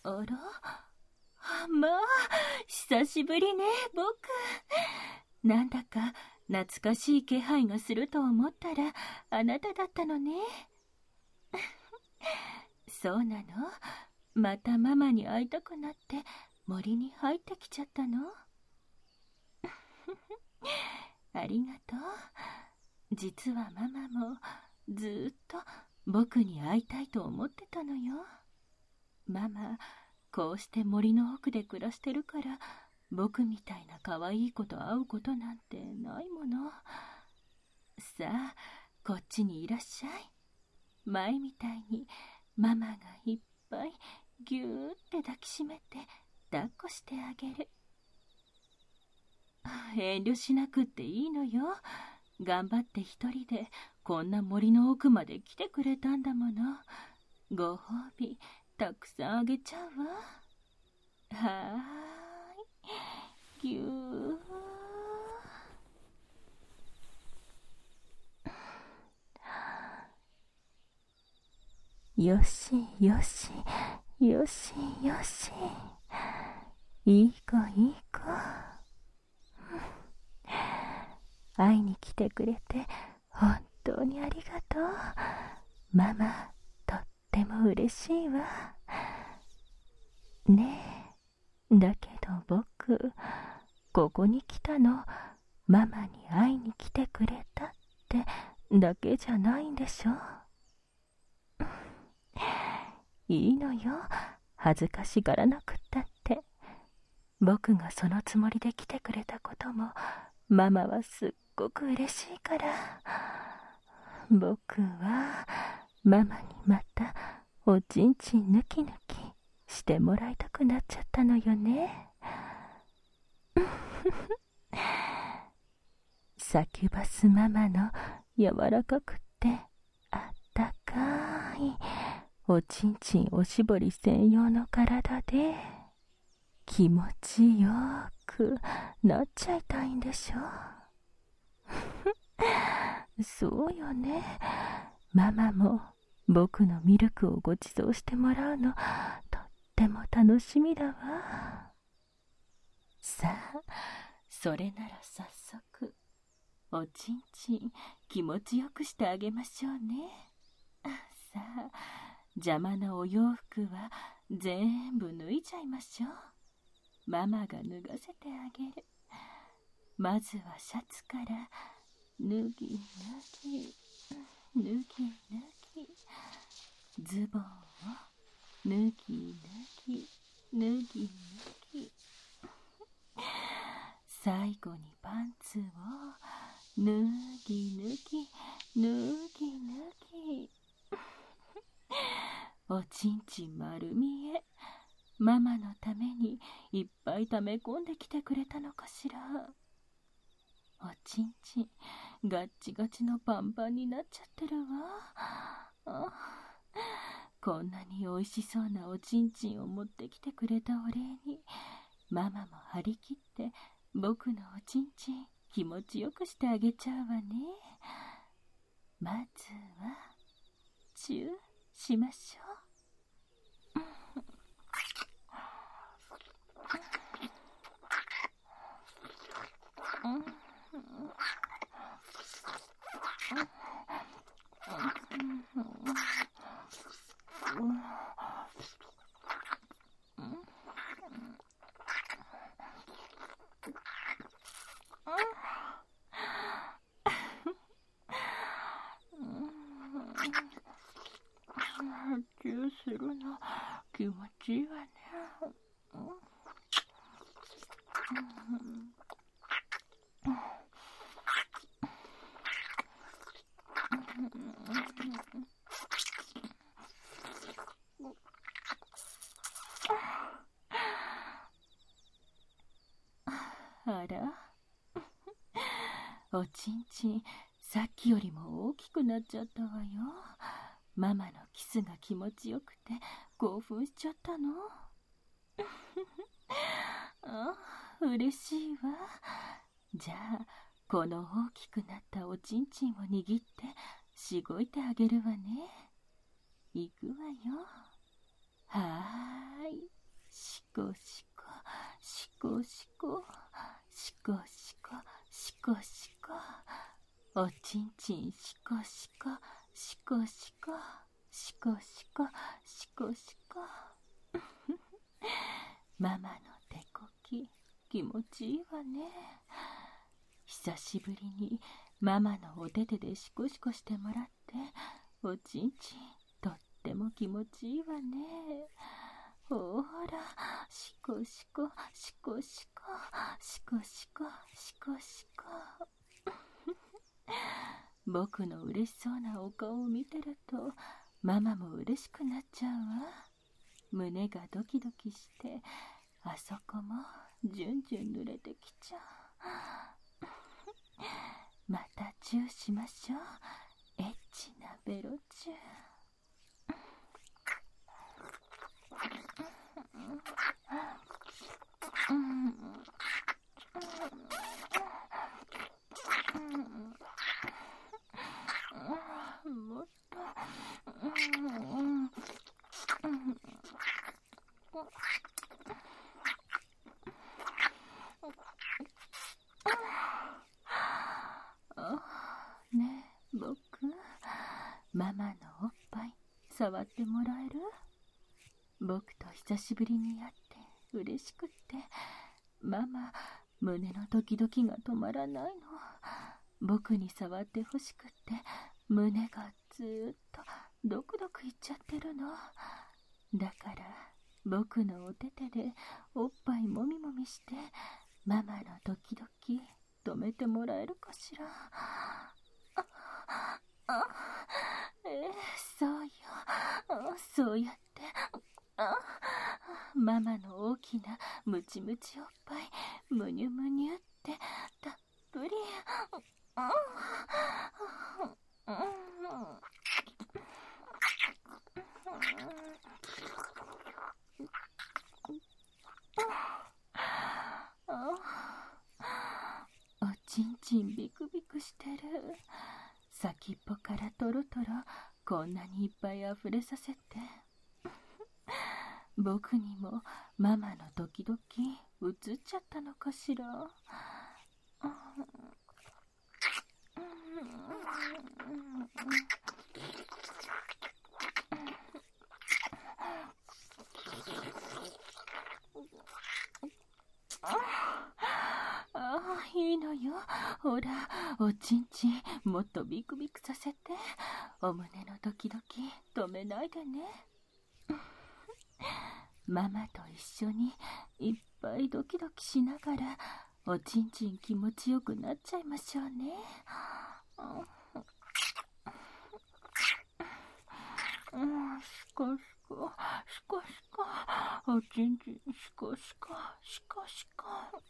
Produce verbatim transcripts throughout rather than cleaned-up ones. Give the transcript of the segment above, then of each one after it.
あら、まあ、久しぶりね、僕。なんだか懐かしい気配がすると思ったら、あなただったのね。そうなの？またママに会いたくなって森に入ってきちゃったの？ありがとう。実はママもずーっと僕に会いたいと思ってたのよ。ママ、こうして森の奥で暮らしてるから、僕みたいな可愛い子と会うことなんてないもの。さあ、こっちにいらっしゃい。前みたいにママがいっぱいぎゅーって抱きしめて抱っこしてあげる。遠慮しなくっていいのよ。頑張って一人でこんな森の奥まで来てくれたんだもの。ご褒美たくさんあげちゃうわ。はーい、ぎゅー。よしよしよしよし、いい子いい子。会いに来てくれて本当にありがとう。ママ、とっても嬉しいわ。ねえ、だけど僕、ここに来たのママに会いに来てくれたってだけじゃないんでしょ。いいのよ、恥ずかしがらなくったって。僕がそのつもりで来てくれたこともママはすっごく嬉しいから。僕はママにまたおちんちん抜き抜きしてもらいたくなっちゃったのよね。サキュバスママの柔らかくってあったかいおちんちんおしぼり専用の体で気持ちよくなっちゃいたいんでしょ。そうよね。ママも僕のミルクをご馳走してもらうのとっても楽しみだわ。さあ、それなら早速おちんちん気持ちよくしてあげましょうね。さあ、邪魔なお洋服は全部脱いじゃいましょう。ママが脱がせてあげる。まずはシャツから脱ぎ脱ぎ脱ぎ脱ぎ、ズボンを脱ぎ脱ぎ脱ぎ脱ぎ、最後にパンツを脱ぎ脱ぎ脱ぎ脱ぎ。おちんちん丸見え。ママのためにいっぱい溜め込んできてくれたのかしら。おちんちんガッチガチのパンパンになっちゃってるわ。あ、こんなに美味しそうなおちんちんを持ってきてくれたお礼に、ママも張り切って僕のおちんちん気持ちよくしてあげちゃうわね。まずはチューしましょう。チューするの気持ちいいわね。あら、おちんちんさっきよりも大きくなっちゃったわよ。ママのキスが気持ちよくて興奮しちゃったの。あ、嬉しいわ。じゃあこの大きくなったおちんちんを握ってしごいてあげるわね。いくわよ。 はーい。しこしこ、しこしこ、しこしこ、しこしこ。おちんちんしこしこ、しこしこ、しこしこ、しこしこ。ママの手こき、気持ちいいわね。久しぶりにママのお手手でシコシコしてもらって、おちんちんとっても気持ちいいわね。ほら、シコシコ、シコシコ、シコシコ、シコシコ。僕の嬉しそうなお顔を見てると、ママも嬉しくなっちゃうわ。胸がドキドキして、あそこもじゅんじゅん濡れてきちゃう。またチューしましょう。エッチなベロチュー。もっと。ねえ、僕、ママのおっぱい触ってもらえる？僕と久しぶりに会って嬉しくって、ママ、胸のドキドキが止まらないの。僕に触ってほしくって、胸がずーっとドクドクいっちゃってるの。だから僕のお手手でおっぱいもみもみして、ママのドキドキ止めてもらえるかしら。ああ、えー、そうよ。そうやってあママの大きなムチムチおっぱいむにゅむにゅってたっぷり。あおちんちんビクビクしてる。先っぽからトロトロこんなにいっぱいあふれさせて。僕にもママのドキドキ映っちゃったのかしら。ああ、いいのよ。ほら、おちんちんもっとビクビクさせて。お胸のドキドキ止めないでね。ママと一緒にいっぱいドキドキしながら、おちんちん気持ちよくなっちゃいましょうね。うん、シコシコ、シコシコ、おちんちんシコシコ、シコシコ。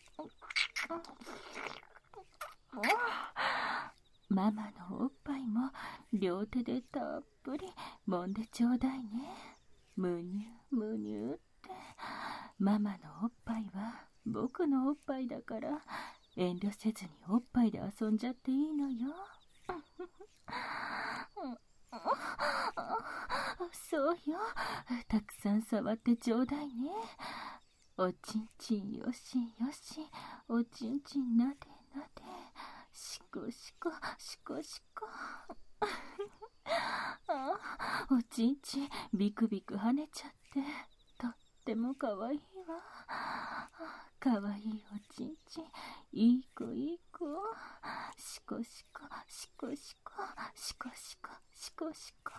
ママのおっぱいも両手でたっぷり揉んでちょうだいね。むにゅむにゅって。ママのおっぱいは僕のおっぱいだから、遠慮せずにおっぱいで遊んじゃっていいのよ。そうよ。たくさん触ってちょうだいね。おちんちんよしよし。おちんちんなでなで。しこしこしこしこ。あ、おちんちんビクビク跳ねちゃってとってもかわいいわ。かわいいおちんちん、いい子いい子。しこしこしこしこしこしこしこしこ。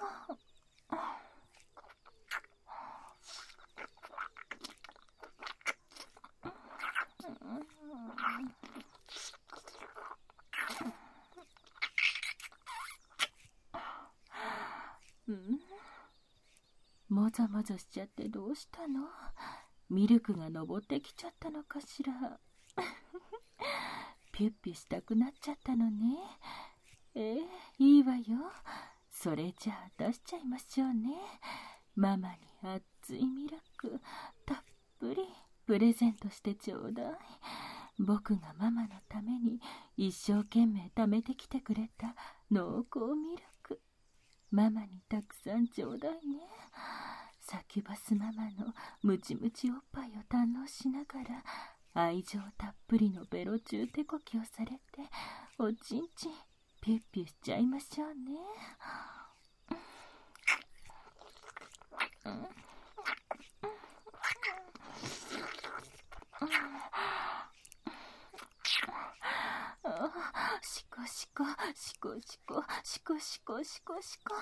うん、もぞもぞしちゃってどうしたの？ミルクが登ってきちゃったのかしら。ピュッピュしたくなっちゃったのね。えー、いいわよ。それじゃあ出しちゃいましょうね。ママに熱いミルクたっぷりプレゼントしてちょうだい。僕がママのために一生懸命貯めてきてくれた濃厚ミルク。ママにたくさんちょうだいね。 サキュバスママのムチムチおっぱいを堪能しながら、愛情たっぷりのベロ中手こきをされて、おちんちんピュッピュしちゃいましょうね。シコシコシコシコシコシコシコシコ。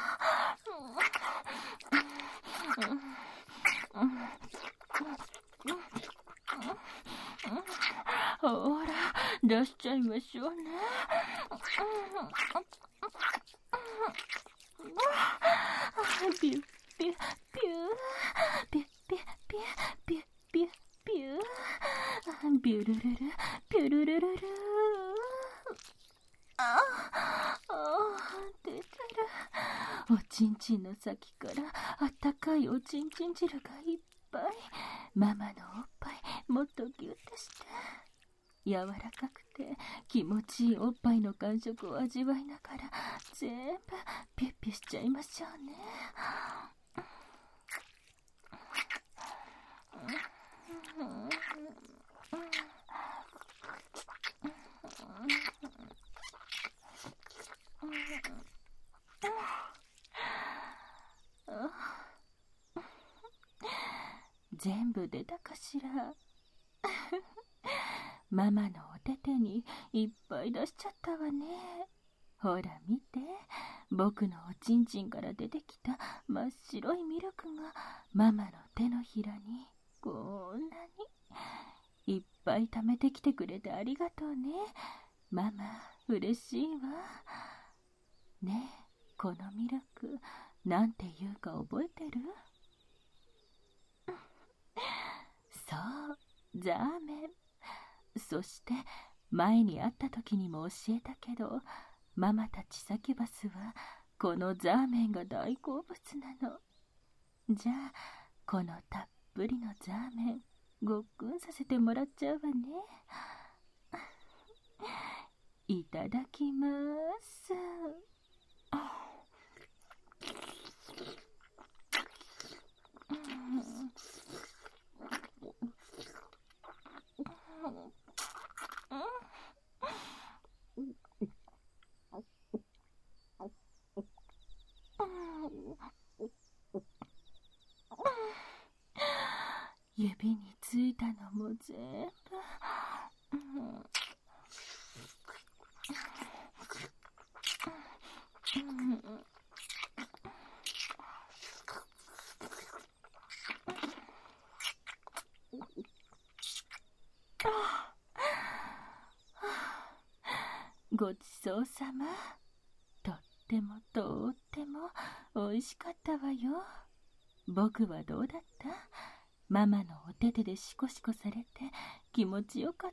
ほら出しちゃいましょうね。ピュッピュッピューピュッピュッピュッピュッピュッピューピュルルルピュルルルル。ああ出てる。おちんちんの先からあったかいおちんちん汁がいっぱい。ママのおっぱいもっとギュッとして柔らかくて気持ちいいおっぱいの感触を味わいながら全部ピュッピュしちゃいましょうね。全部出たかしら。ママのお手手にいっぱい出しちゃったわね。ほら見て、僕のおちんちんから出てきた真っ白いミルクがママの手のひらにこんなにいっぱい溜めてきてくれてありがとうね。ママ嬉しいわね。えこのミルクなんていうか覚えてる？そう、ザーメン。そして前に会った時にも教えたけど、ママたちサキュバスはこのザーメンが大好物なの。じゃあこのたっぷりのザーメンごっくんさせてもらっちゃうわね。いただきます。指についたのも全部、ごちそうさま。とってもとってもおいしかったわよ。僕はどうだった？ママのお手手でシコシコされて気持ちよかった？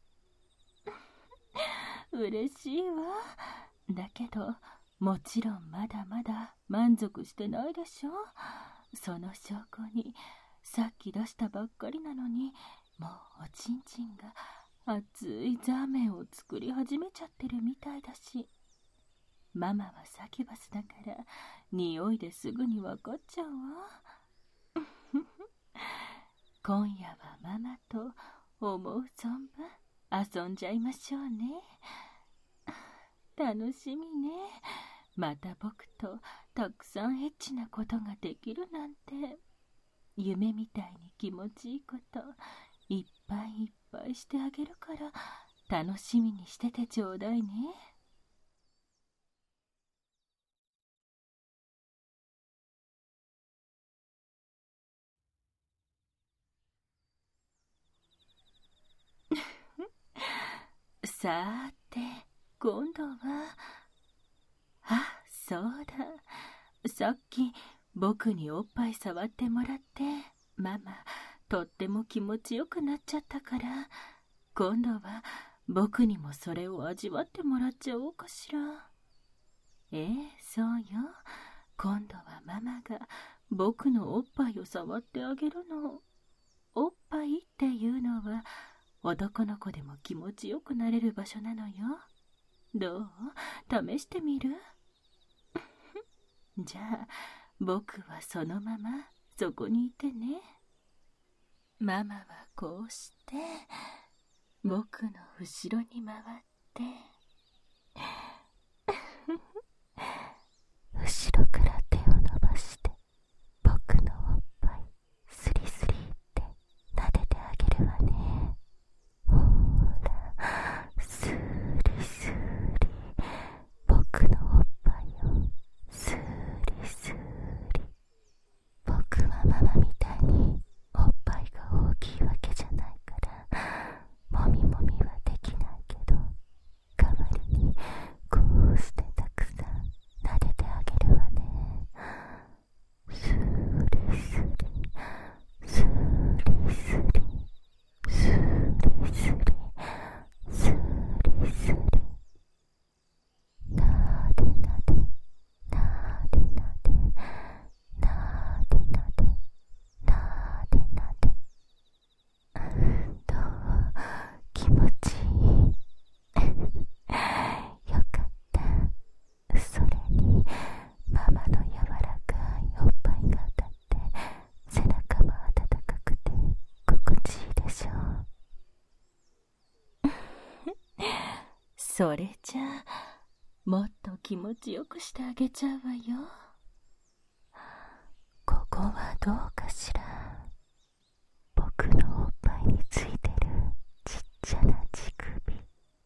嬉しいわ。だけどもちろんまだまだ満足してないでしょ。その証拠にさっき出したばっかりなのに、もうおちんちんが熱いザーメンを作り始めちゃってるみたいだし、ママはサキュバスだから匂いですぐにわかっちゃうわ。今夜はママと思う存分遊んじゃいましょうね。楽しみね。また僕とたくさんエッチなことができるなんて。夢みたいに気持ちいいこといっぱいいっぱいしてあげるから楽しみにしててちょうだいね。さーて今度は、あ、そうだ、さっき僕におっぱい触ってもらってママとっても気持ちよくなっちゃったから、今度は僕にもそれを味わってもらっちゃおうかしら。ええ、そうよ。今度はママが僕のおっぱいを触ってあげるの。おっぱいっていうのは男の子でも気持ちよくなれる場所なのよ。どう？試してみる？じゃあ僕はそのままそこにいてね。ママはこうして僕の後ろに回って後ろから手を伸ばして僕のおっぱいスリスリって撫でてあげるわね。ほら、スリスリ、僕のおっぱいをスリスリ。僕はママみたいにおっぱいが大きいわけじゃないからもみもみはできないけど、代わりにこうしてたくさん撫でてあげるわね。スリスリ、スリスリ、スリスリ、スリスリ。なでなで、なでなで、なでなで、なでなで。どう？気持ちいい？よかった。それにママの柔らかいおっぱいが当たって背中も温かくて心地いいでしょう。 それじゃあもっと気持ちよくしてあげちゃうわよ。 ここはどうかしら。僕のおっぱいについてるちっちゃな乳首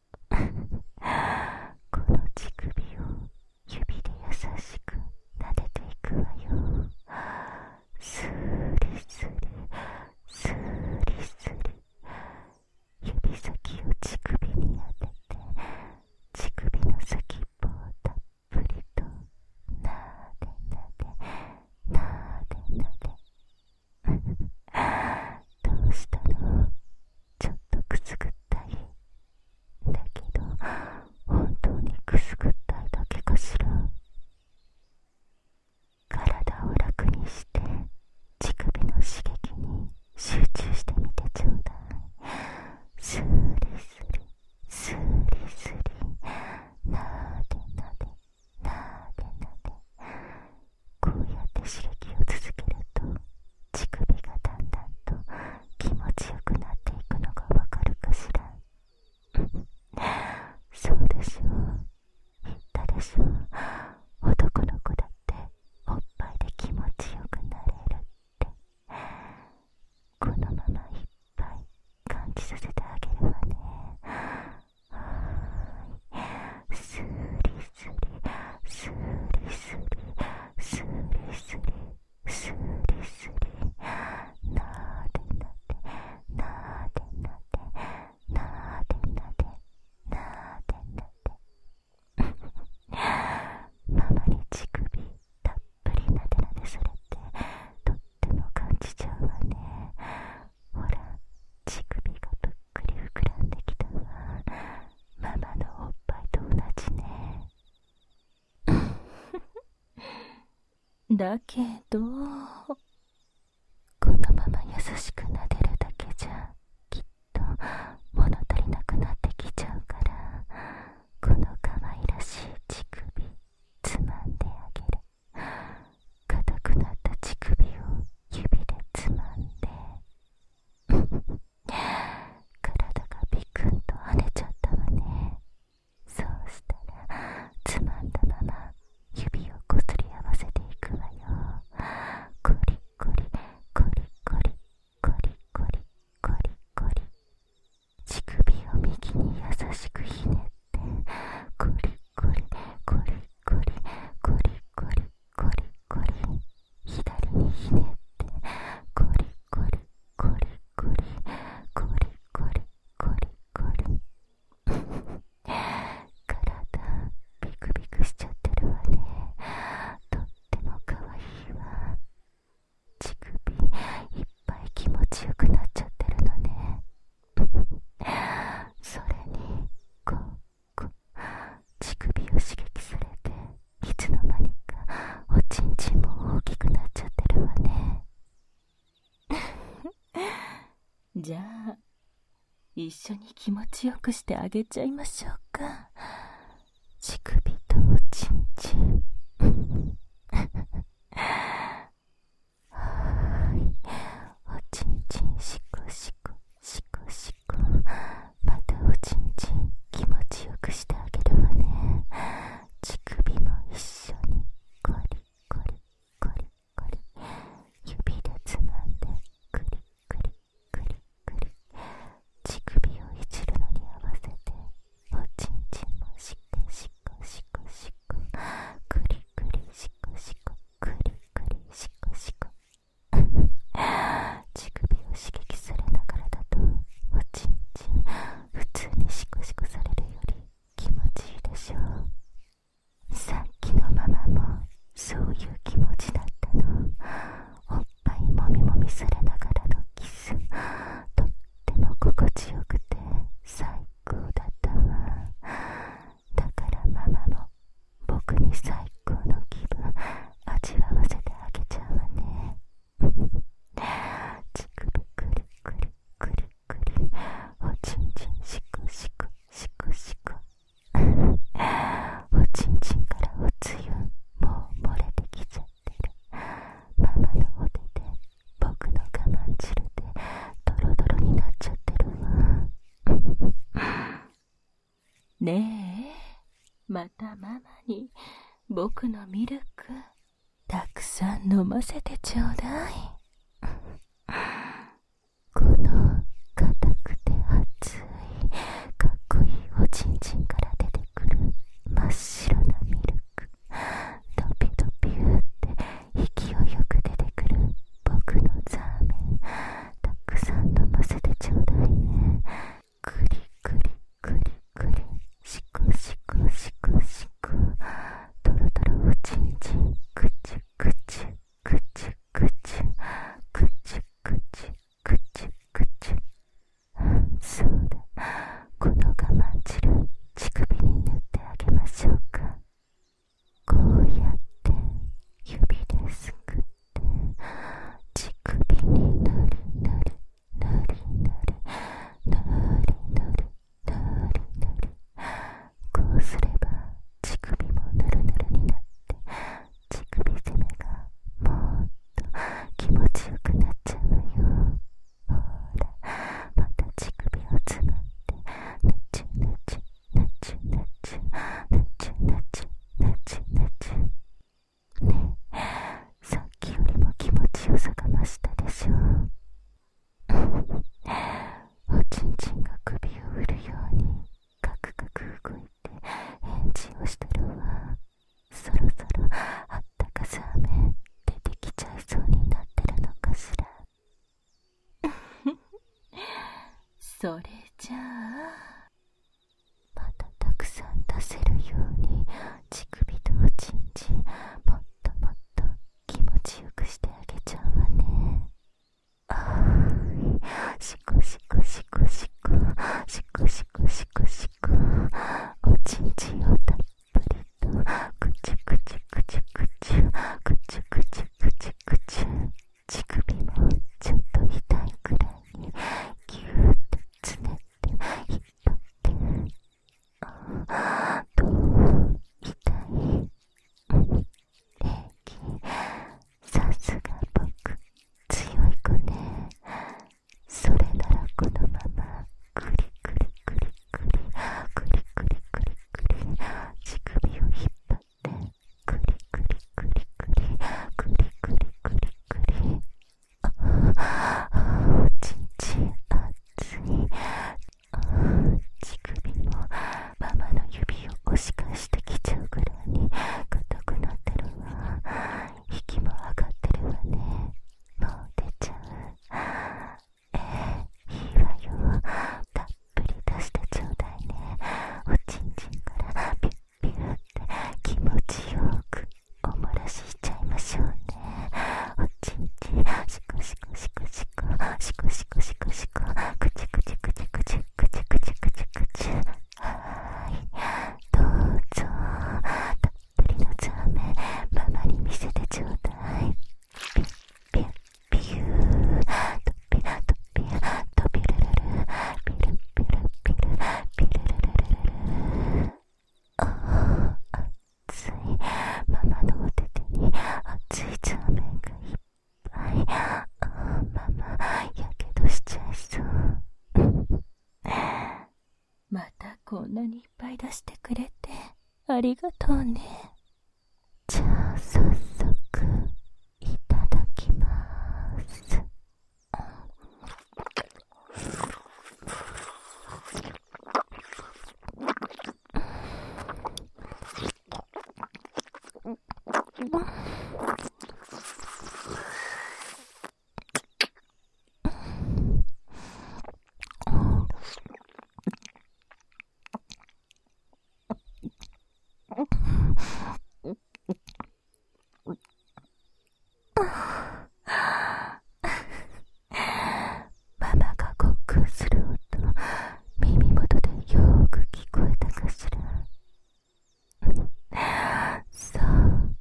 この乳首を指で優しく撫でていくわよ。スリスリ、スリスリ。指先を乳首に当てて乳首の先っぽをたっぷりとなでなで、なでなで。どうしたの？ちょっとくすぐったい。だけど本当にくすぐったいだけかしら。体を楽にして乳首の刺激に集中してみてちょうだい。スリスリ、スリスリ、なでなで、なでなで。こうやって刺激を続けると乳首がだんだんと気持ちよくなっていくのがわかるかしら。そうでしょう。言ったでしょう。男の子だっておっぱいで気持ちよくなれるって。このままいっぱい感じさせてあげるわね。はーい。スリスリ、スリスリ、スリスリ、スリスリ。なでなで、なでなで、なでなで、なでなで。ママに乳首たっぷりなでなでされてとっても感じちゃうわね。ほら、乳首がぷっくり膨らんできたわ。ママのおっぱいと同じね。 だけどこのまま優しく撫でるだけじゃきっと物足りなくなってきちゃうから、この可愛らしい乳首つまんであげる。硬くなった乳首を指でつまんで体がビクンと跳ねちゃったわね。そうしたらつまんだまま指をこすり合わせていくわよ。コリコリコリコリコリコリコリコリ。乳首を右に優しくひねってコリコリコリコリコリコリコリコリ。左にひねってコリコリコリコリコリコリコリコリ。体ビクビクしちゃってるわね。とってもかわいいわ。乳首いっぱい気持ちよくなっちゃってるのね。それにこうこう乳首を刺激されていつの間にかおちんちんも大きくなっちゃってるわね。 じゃあ一緒に気持ちよくしてあげちゃいましょうか。 乳首とおちんちんはねえ、またママに僕のミルクたくさん飲ませてちょうだい。 この硬くて熱いかっこいいおちんちんから出てくる真っ白なミルク、ドピドピュって勢いよく出てくる僕のザーメン、たくさん飲ませてちょうだいね。クリクリクリクリ、シコシコシコシコ、トロトロおちんちん、クチュクチュクチュクチュクチュクチュクチュクチュ。そうだ、この我慢汁乳首に塗ってあげましょうか。こうやって指ですくって乳首に塗り塗り塗り塗り塗り塗り塗り塗り、こうすれば乳首もぬるぬるになって乳首攻めがもっと気持ちよくなっちゃうわよ。ほら、また乳首をつまってぬちゅぬちゅぬちゅぬちゅぬちゅぬちゅぬちゅぬちゅ。ねえ、さっきよりも気持ちよさが増したでしょ。おちんちんが首を振るようにカクカク動いて返事をしてるわ。そろそろあったかザーメン出てきちゃいそうになってるのかしら。 それじゃあまたたくさん出せるように乳首とおちんちんもっともっと気持ちよくしてあげちゃうわね。あーい、シコシコシコシコシコシコシコシコ、おちんちんをたっぷりとクチュクチュクチュクチュクチュクチュクチュクチュ、乳首もちょっと痛いくらいにギューッとつねって引っ張ってる。あー、どう痛い？平気。さすが僕、強い子ね。それならこのままクリクリクリクリクリクリクリクリ乳首を引っ張ってクリクリクリクリクリクリクリクリ、ああ、おちんちん熱い。ああ、乳首もママの指を押し返してきちゃうぐらいに硬くなってるわ。息も上がってるわね。もう出ちゃう。ええ、いいわよ。たっぷり出してちょうだいね。おちんちんからピュッピュッって気持ちよくお漏らししちゃいましょうね。おちんちんシコシコシコシコシコシコシコシコ、クチクチクチクチクチクチクチクチ。はーい、どうぞ。たっぷりのザーメンママに見せてちょうだい。ピッピッピュー、トピトピトピルルル、ピルピルピルピルルルルル。ああ、熱い。ママのお手手に熱いザーメンがいっぱい。ああ、ママやけどしちゃいそう。 またこんなにいっぱい出してくれてありがとうね。 じゃあ早速いただきます。ママがごっくんする音、耳元でよーく聞こえたかしら。そう、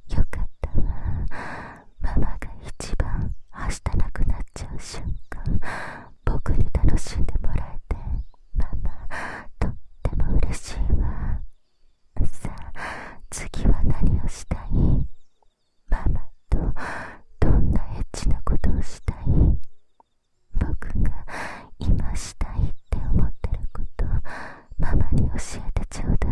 よかったわ。ママが一番はしたなくなっちゃう瞬間、僕に楽しんでもらえて、ママとっても嬉しいわ。さあ、次は何をしたい？ママとどんなエッチなことをしたい？僕が今したいって思ってること、ママに教えてちょうだ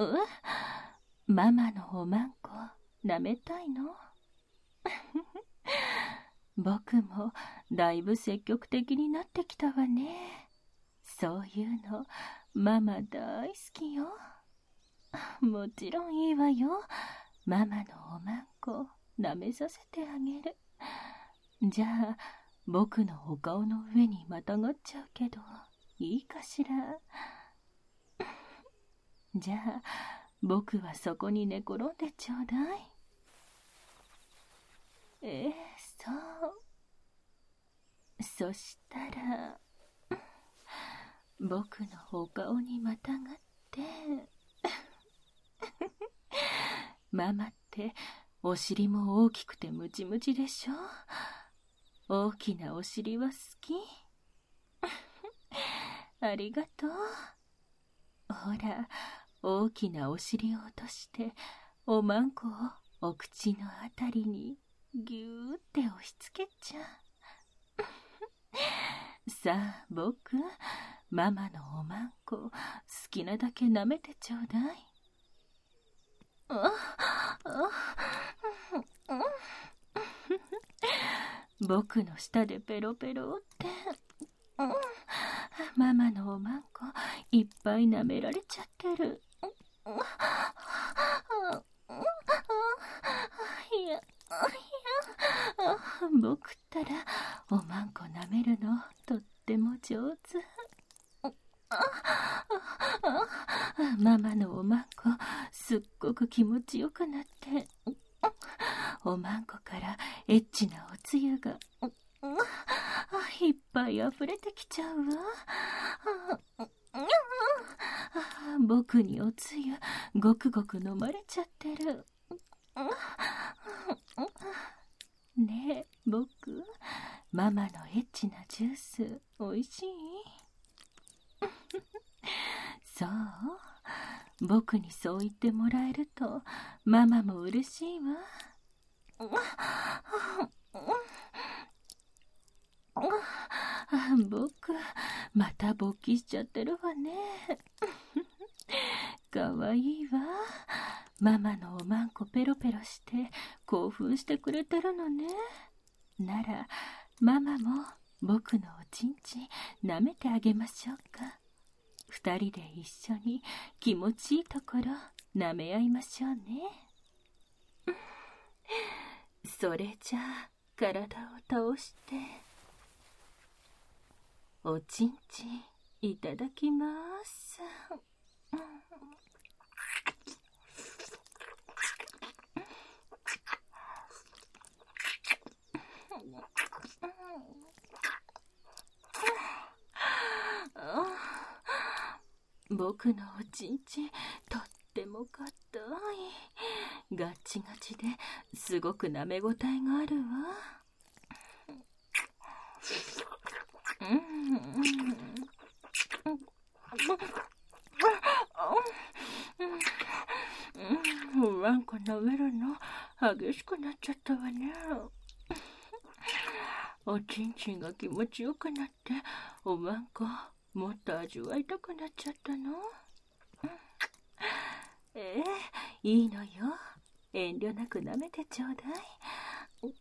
うママのおまんこ舐めたいの？僕もだいぶ積極的になってきたわね。そういうのママ大好きよ。もちろんいいわよ。ママのおまんこ舐めさせてあげる。じゃあ僕のお顔の上にまたがっちゃうけどいいかしら。じゃあ僕はそこに寝転んでちょうだい。ええ、そう。そしたら僕のお顔にまたがってママってお尻も大きくてムチムチでしょ。大きなお尻は好き。ありがとう。ほら、大きなお尻を落としておまんこをお口のあたりにぎゅーって押し付けちゃう。さあ僕、ママのおまんこ好きなだけ舐めてちょうだい。僕の舌でペロペロって、ママのおまんこいっぱい舐められちゃってる。いやいや、僕ったらおまんこ舐めるのとっても上手。ママのおまんこすっごく気持ちよくなって、おまんこからエッチなおつゆがいっぱいあふれてきちゃうわ。僕におつゆごくごく飲まれちゃってる。ねえ僕、ママのエッチなジュースおいしい？そう、僕にそう言ってもらえるとママも嬉しいわ。僕また勃起しちゃってるわね。かわいいわ。ママのおまんこペロペロして興奮してくれてるのね。ならママも僕のおちんち舐めてあげましょうか。二人で一緒に気持ちいいところ舐め合いましょうね。それじゃあ体を倒しておちんちいただきます。僕のおちんちとっても硬い。ガッチガチですごく舐めごたえがあるわ。おまんこ舐めるの激しくなっちゃったわね。おちんちんが気持ちよくなっておまんこもっと味わいたくなっちゃったの。ええ、いいのよ。遠慮なく舐めてちょうだい。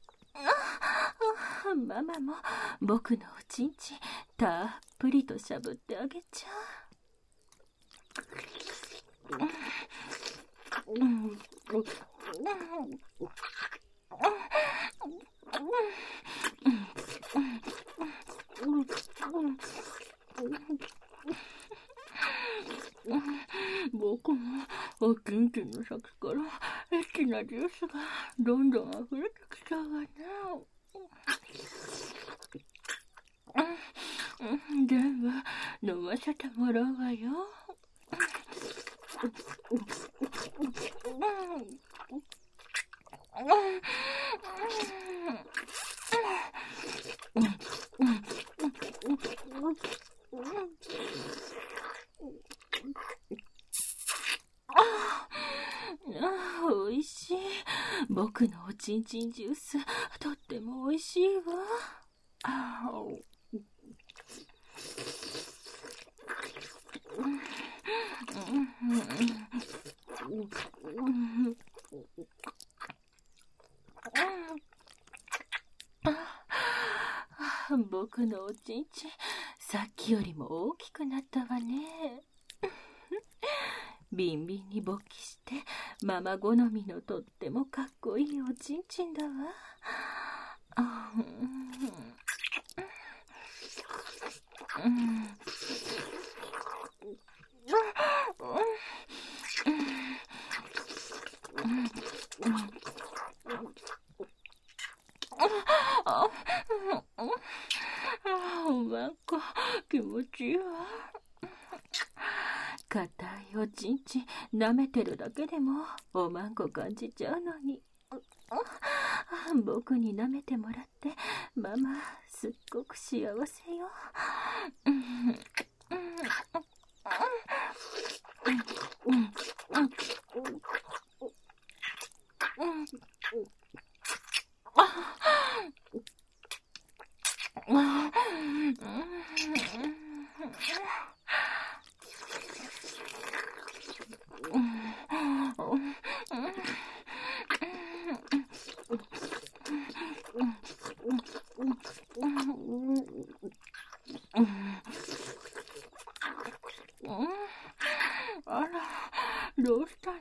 ママも僕のおちんちたっぷりとしゃぶってあげちゃう。僕もおちんちんの先からエッチなジュースがどんどん溢れてきちゃうわね。全部飲ませてもらうわよ。おいしい。僕のおちんちんジュースとってもおいしいわ。あ僕のおちんちん、さっきよりも大きくなったわね。ビンビンに勃起して、ママ好みのとってもかっこいいおちんちんだわ。あうんうんおまんこ、気持ちいいわ。硬いおちんちん舐めてるだけでもおまんこ感じちゃうのに。僕に舐めてもらってママすっごく幸せよ。あら、どうしたの？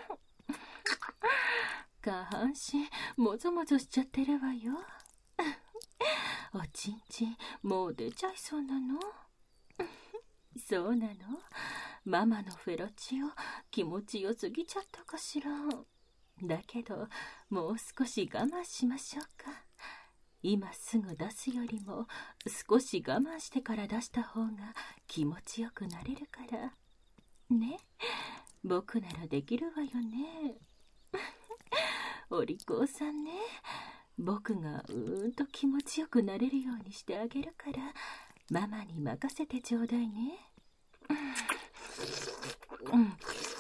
下半身もぞもぞしちゃってるわよ。おちんちんもう出ちゃいそうなの？そうなの？ママのフェロチオ気持ちよすぎちゃったかしら。だけどもう少し我慢しましょうか。今すぐ出すよりも少し我慢してから出した方が気持ちよくなれるからね。僕ならできるわよね。お利口さんね。僕がうーんと気持ちよくなれるようにしてあげるからママに任せてちょうだいね。うん。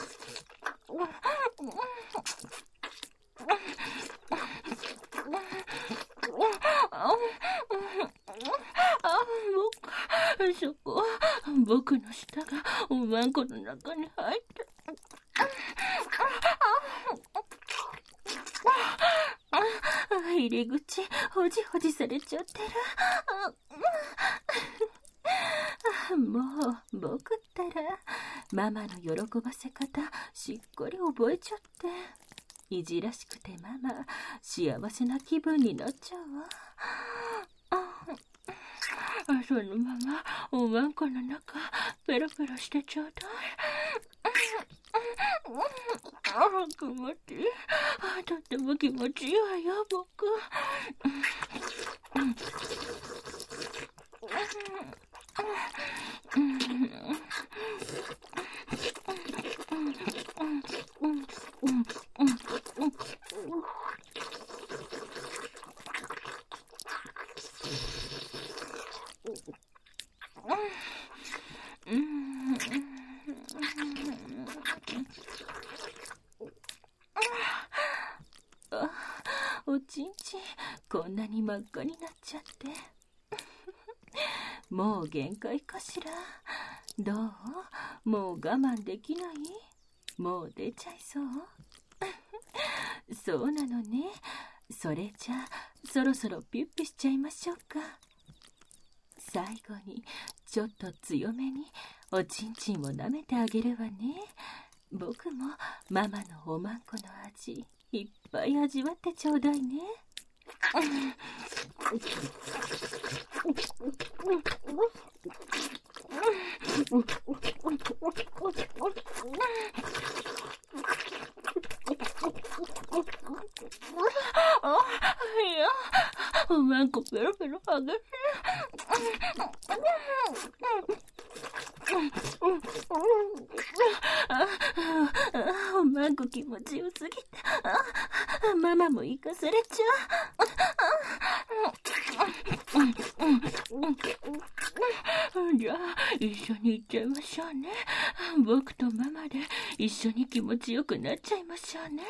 そこ、僕の舌がおまんこの中に入って。入り口ほじほじされちゃってる。もう僕ったらママの喜ばせ方しっかり覚えちゃって、いじらしくてママ幸せな気分になっちゃうわ。そのままおまんこの中ペロペロしてちょうだい。あ、気持ちいい。とっても気持ちいいわよ、僕。おちんちんこんなに真っ赤になっちゃってもう限界かしら。どう？もう我慢できない？もう出ちゃいそう？そうなのね。それじゃあそろそろピュッピュしちゃいましょうか。最後にちょっと強めにおちんちんを舐めてあげるわね。僕もママのおまんこの味いっぱい味わってちょうだいね。いや、おまんこペロペロ剥がす。おまんこ気持ちよすぎてママも生かされちゃう。じゃあ一緒に行っちゃいましょうね。僕とママで一緒に気持ちよくなっちゃいましょうね。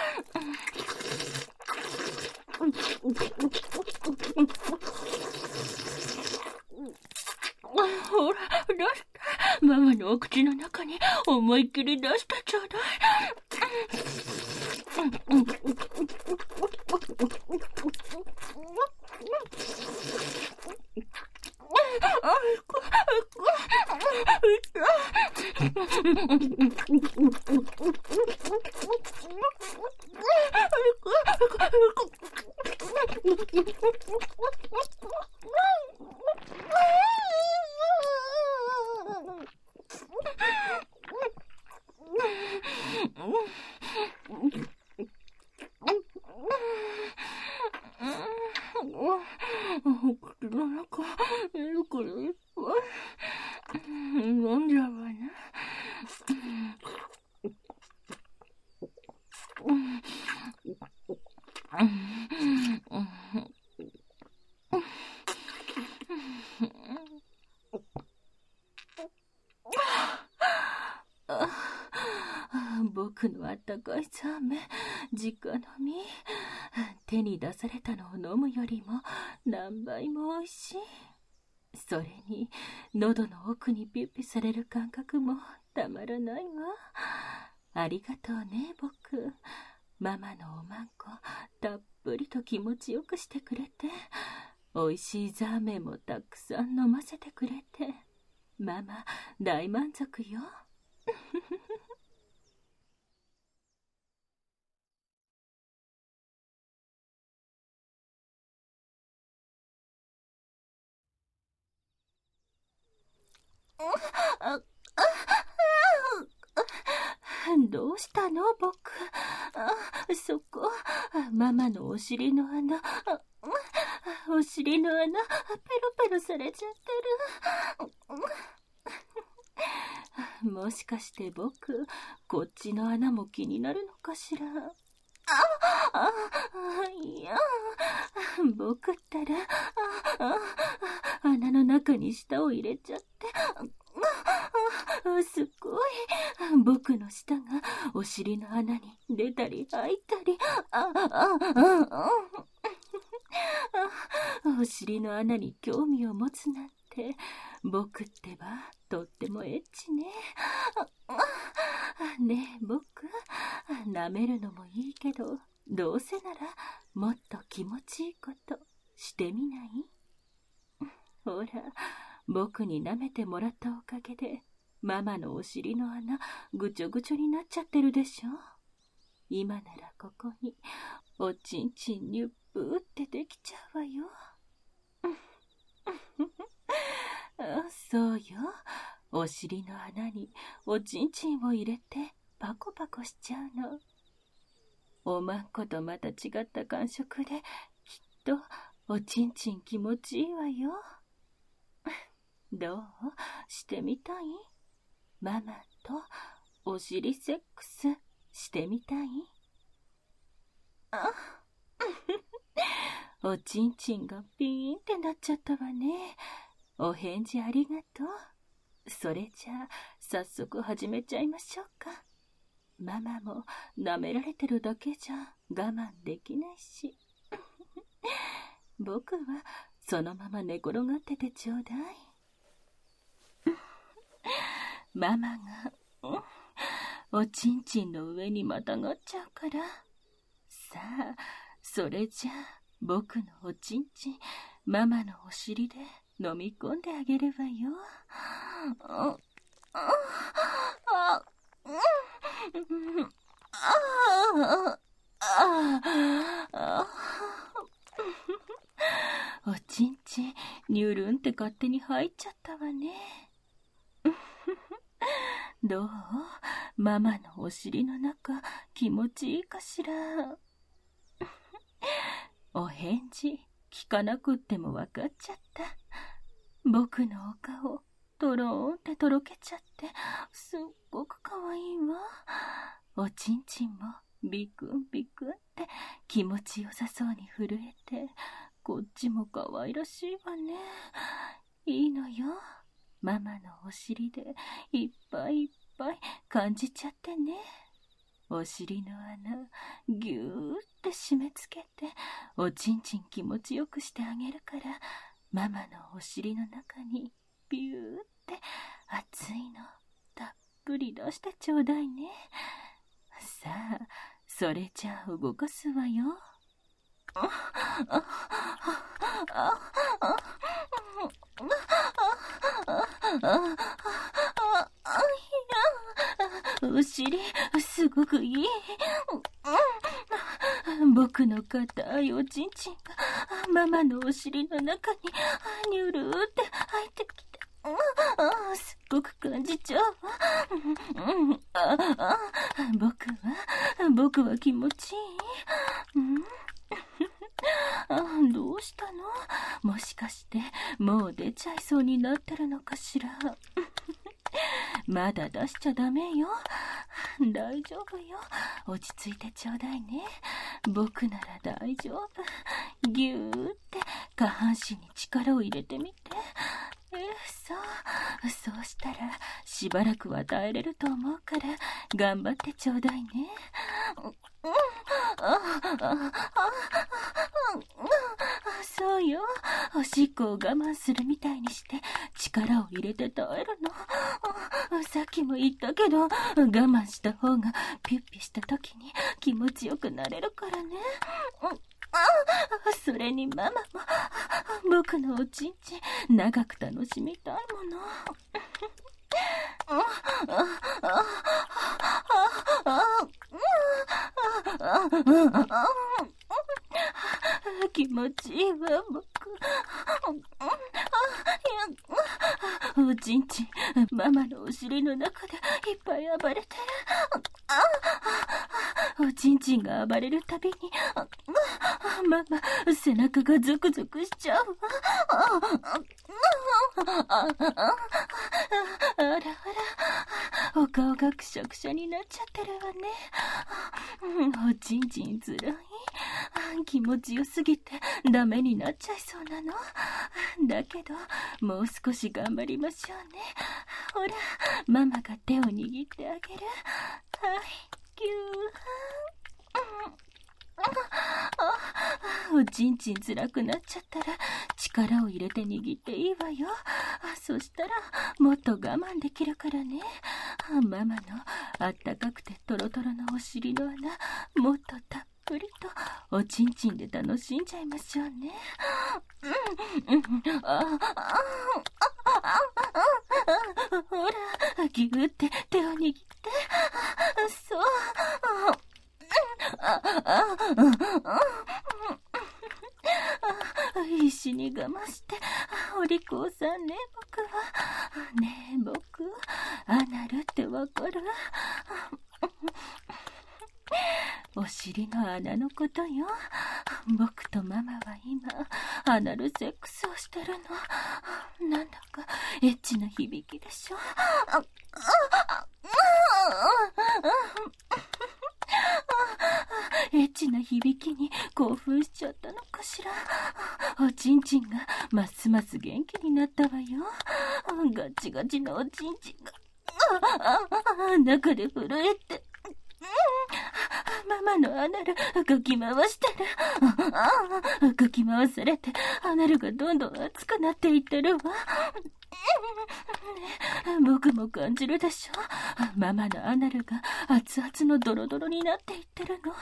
ほら、出して。ママのお口の中に思いっきり出してちょうだい。 口の中、ゆっくりいっぱい飲んじゃうわね。僕のあったかいザーメン、直飲み。手に出されたのを飲むよりも何倍も美味しい。それに喉の奥にピュッピされる感覚もたまらないわ。ありがとうね、僕。ママのおまんこたっぷりと気持ちよくしてくれて、美味しいザーメンもたくさん飲ませてくれて、ママ大満足よ。どうしたの、僕。あ、そこ、ママのお尻の穴、お尻の穴、ペロペロされちゃってる。もしかして僕、こっちの穴も気になるのかしら。あ、あ、いや、僕ったら、あ、あ、穴の中に舌を入れちゃって、すっごい、僕の舌がお尻の穴に出たり開いたり、あ、あ、あ、あ、お尻の穴に興味を持つなんて、僕ってばとってもエッチね。ねえ僕、舐めるのもいいけど、どうせならもっと気持ちいいことしてみない？ほら、僕に舐めてもらったおかげでママのお尻の穴ぐちょぐちょになっちゃってるでしょ。今ならここにおちんちんにゅっぷーってできちゃうわよ。そうよ、お尻の穴におちんちんを入れてパコパコしちゃうの。おまんことまた違った感触できっとおちんちん気持ちいいわよ。どうしてみたい？ママとお尻セックスしてみたい？あおちんちんがピーンってなっちゃったわね。お返事ありがとう。それじゃあ早速始めちゃいましょうか。ママも舐められてるだけじゃ我慢できないし。僕はそのまま寝転がっててちょうだい。ママがおちんちんの上にまたがっちゃうから。さあ、それじゃあ僕のおちんちんママのお尻で飲み込んであげるわよ。あああああおちんちんニュルンって勝手に入っちゃったわね。どう？ママのお尻の中気持ちいいかしら。お返事聞かなくっても分かっちゃった。僕のお顔とろーんってとろけちゃってすっごくかわいいわ。おちんちんもビクンビクンって気持ちよさそうに震えて、こっちもかわいらしいわね。いいのよ、ママのお尻でいっぱいいっぱい感じちゃってね。お尻の穴ぎゅーって締め付けておちんちん気持ちよくしてあげるから、ママのお尻の中にビューって熱いのたっぷり出してちょうだいね。さあ、それじゃあ動かすわよ。 お尻、すごくいい。僕の硬いおちんちんがママのお尻の中にニュルーって入ってきて、すっごく感じちゃうわ。ああ、僕は、僕は気持ちいい。あ、どうしたの？もしかしてもう出ちゃいそうになってるのかしら。まだ出しちゃダメよ。大丈夫よ。落ち着いてちょうだいね。僕なら大丈夫。ぎゅーって下半身に力を入れてみて。えー、そう。そうしたらしばらくは耐えれると思うから頑張ってちょうだいね。そうよ。おしっこを我慢するみたいにして力を入れて耐えるの。さっきも言ったけど、我慢した方がピュッピュした時に気持ちよくなれるからね。それにママも僕のおちんちん長く楽しみたいもの。気持ちいいわ、僕。おちんちん、ママのお尻の中でいっぱい暴れてる。おちんちんが暴れるたびに、ママ、背中がゾクゾクしちゃうわ。あらあら、お顔がくしゃくしゃになっちゃってるわね。おちんちんつらい。気持ちよすぎてダメになっちゃいそうなの。だけどもう少し頑張りましょうね。ほら、ママが手を握ってあげる。はい、ぎゅー。おちんちんつらくなっちゃったら力を入れて握っていいわよ。そしたらもっと我慢できるからね。ママのあったかくてトロトロのお尻の穴、もっとたっぷりとおちんちんで楽しんじゃいましょうね。ほら、ぎゅーって手を握って。そう。必死に我慢してお利口さんね、僕は。ねえ、僕、アナルってわかる？お尻の穴のことよ。僕とママは今アナルセックスをしてるの。なんだかエッチな響きでしょ。エッチな響きに興奮しちゃったのかしら。おちんちんがますます元気になったわよ。ガチガチのおちんちんが中で震えて、ママのアナルかき回してる。かき回されてアナルがどんどん熱くなっていってるわ。僕も感じるでしょ。ママのアナルが熱々のドロドロになっていってるの。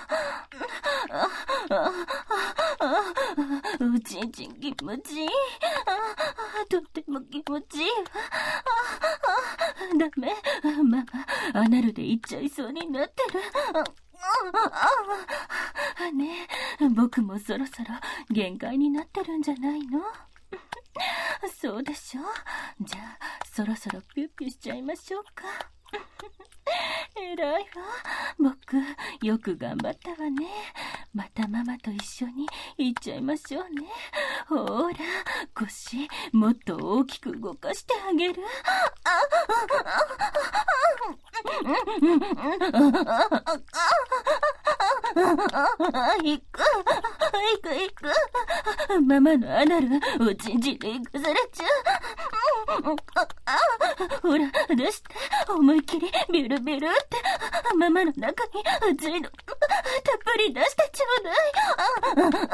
おちんちん気持ちいい。とっても気持ちいいわ。ダメ、ママアナルでいっちゃいそうになってる。ねえ、僕もそろそろ限界になってるんじゃないの？そうでしょ。じゃあそろそろピュッピュしちゃいましょうか。えらいわ。僕よく頑張ったわね。またママと一緒に行っちゃいましょうね。ほら、腰もっと大きく動かしてあげる。行く行く行く。ママのアナルおちんちんで崩れちゃう。ほら出して、思いっきりビュルビュルってママの中に熱いのたっぷり出してちょうだ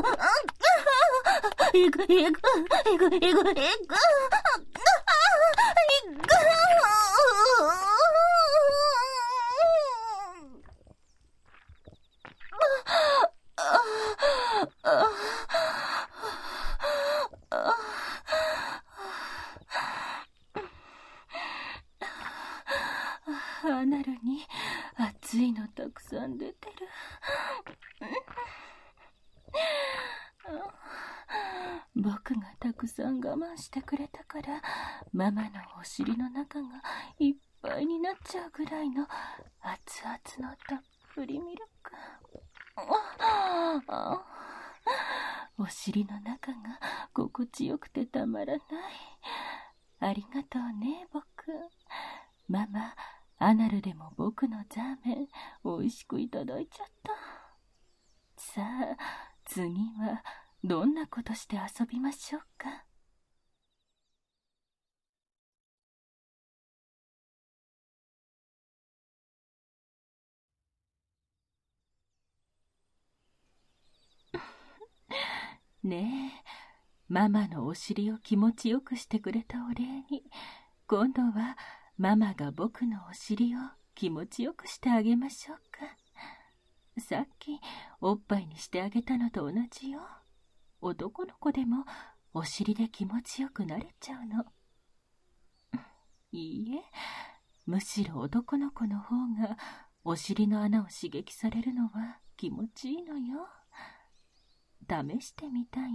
い。行く行く行く行く行く行く。アナルにさん出てる。僕がたくさん我慢してくれたから、ママのお尻の中がいっぱいになっちゃうぐらいの熱々のたっぷりミルク。お尻の中が心地よくてたまらない。ありがとうね、僕。ママ、アナルでも僕のザーメンおいしくいただいちゃった。さあ、次はどんなことして遊びましょうか。ねえ、ママのお尻を気持ちよくしてくれたお礼に、今度はママが僕のお尻を気持ちよくしてあげましょうか。さっきおっぱいにしてあげたのと同じよ。男の子でもお尻で気持ちよくなれちゃうの。いいえ、むしろ男の子の方がお尻の穴を刺激されるのは気持ちいいのよ。試してみたい？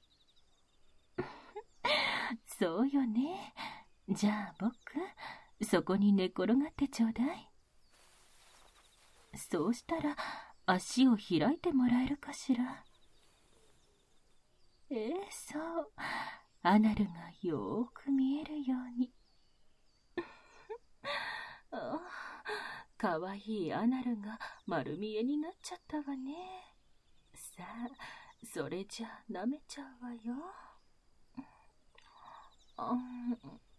そうよね。じゃあ僕、そこに寝転がってちょうだい。そうしたら足を開いてもらえるかしら。ええ、そう。アナルがよーく見えるように。ああ、かわいいアナルが丸見えになっちゃったわね。さあ、それじゃあ舐めちゃうわよ。あん、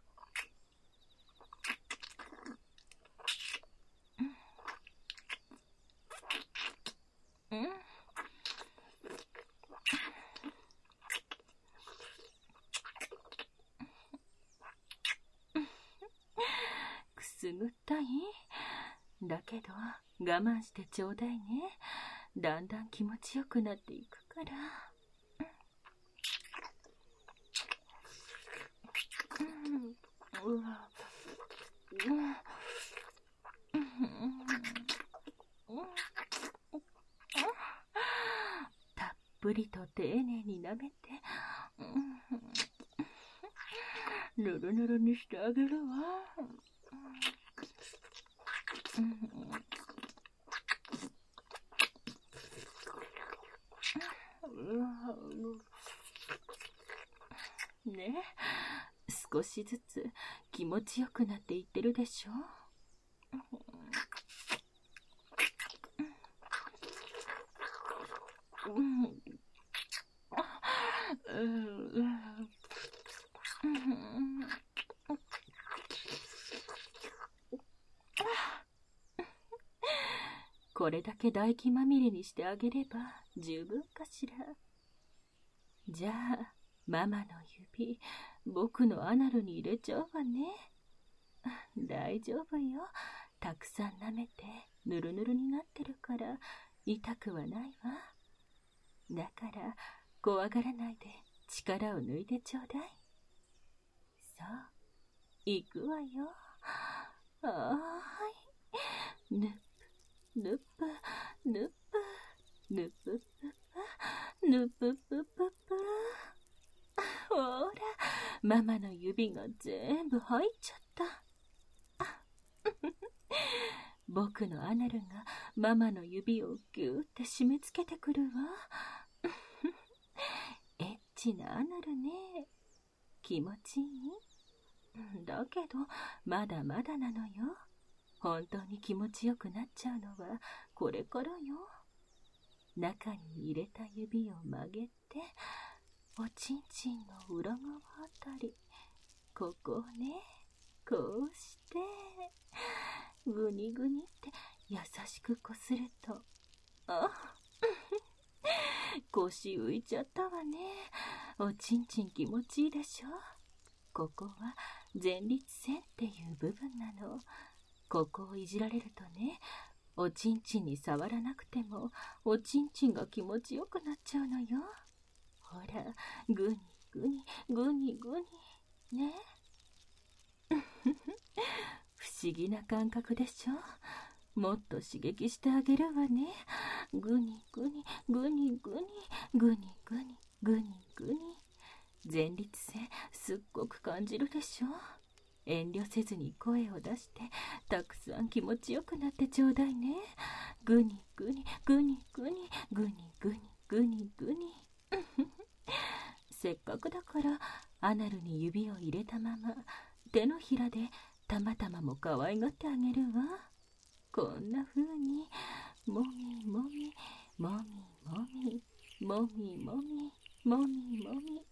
うん、くすぐったい？だけど我慢してちょうだいね。だんだん気持ちよくなっていくから。うん、うわ、うん、たっぷりと丁寧に舐めて、ぬるぬるにしてあげるわ。ねえ、少しずつ気持ちよくなっていってるでしょ。これだけ唾液まみれにしてあげれば十分かしら。じゃあ、ママの指、僕のアナルに入れちゃうわね。大丈夫よ。たくさん舐めて、ぬるぬるになってるから、痛くはないわ。だから、怖がらないで力を抜いてちょうだい。そう、行くわよ。はーい。ぬっぷ、ぬっぷ、ぬっぷ、ぬっぷぷぷ、ぬっぷぷぷぷ。ほら、ママの指が全部入っちゃった。僕のアナルがママの指をぎゅーって締め付けてくるわ。エッチなアナルね。気持ちいい？だけどまだまだなのよ。本当に気持ちよくなっちゃうのはこれからよ。中に入れた指を曲げて、おちんちんの裏側あたり、ここをね、こうしてぐにぐにって優しくこすると、あ腰浮いちゃったわね。おちんちん気持ちいいでしょ。ここは前立腺っていう部分なの。ここをいじられるとね、おちんちんに触らなくてもおちんちんが気持ちよくなっちゃうのよ。ほら、ぐにぐにぐにぐにね。不思議な感覚でしょ。 もっと刺激してあげるわね。ぐにぐに、ぐにぐに、ぐにぐに、ぐにぐに。前立腺すっごく感じるでしょ。遠慮せずに声を出してたくさん気持ちよくなってちょうだいね。ぐにぐに、ぐにぐに、ぐにぐに、ぐにぐに。せっかくだからアナルに指を入れたまま手のひらでたまたまも可愛がってあげるわ。こんな風にもみもみもみもみもみもみもみもみ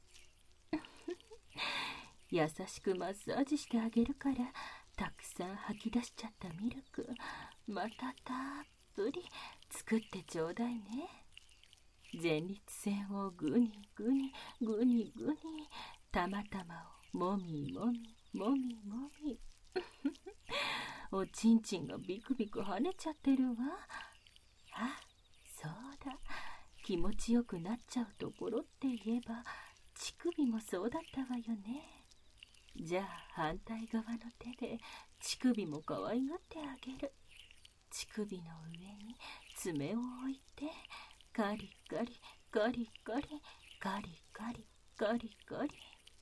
優しくマッサージしてあげるから、たくさん吐き出しちゃったミルクまたたっぷり作ってちょうだいね。前立腺をぐにぐにぐにぐに、たまたまをもみもみもみもみおちんちんがビクビク跳ねちゃってるわ。あ、そうだ、気持ちよくなっちゃうところって言えば乳首もそうだったわよね。じゃあ反対側の手で乳首も可愛がってあげる。乳首の上に爪を置いてカリカリカリカリカリカリカリカリ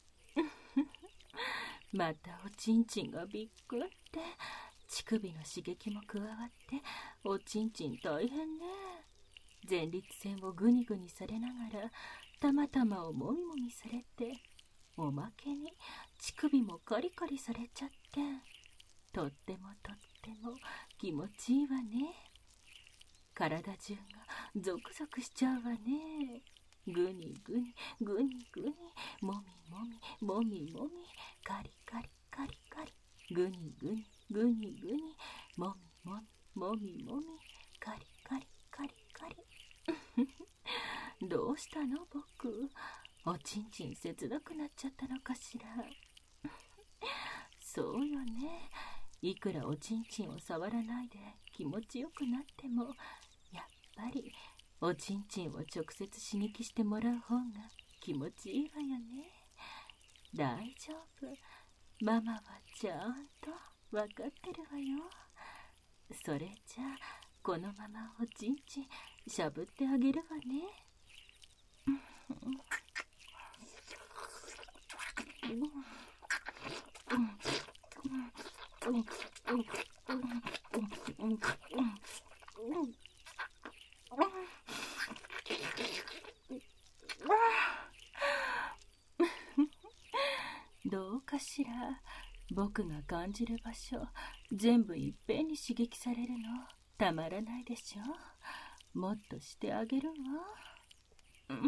またおちんちんがびっくって乳首の刺激も加わっておちんちん大変ね。前立腺をグニグニされながらたまたまをもみもみされて、おまけに乳首もカリカリされちゃって、とってもとっても気持ちいいわね。体中がゾクゾクしちゃうわね。ぐにぐにぐにぐに、もみもみもみもみ、カリカリカリカリ、ぐにぐにぐにぐに、もみもみもみもみ、カリカリカリカリどうしたの僕、おちんちん切なくなっちゃったのかしら。そうよね、いくらおちんちんを触らないで気持ちよくなっても、やっぱりおちんちんを直接刺激してもらう方が気持ちいいわよね。大丈夫、ママはちゃんとわかってるわよ。それじゃあこのままおちんちんしゃぶってあげるわね。どうかしら、僕が感じる場所全部いっぺんに刺激されるのたまらないでしょ。もっとしてあげるわ。うん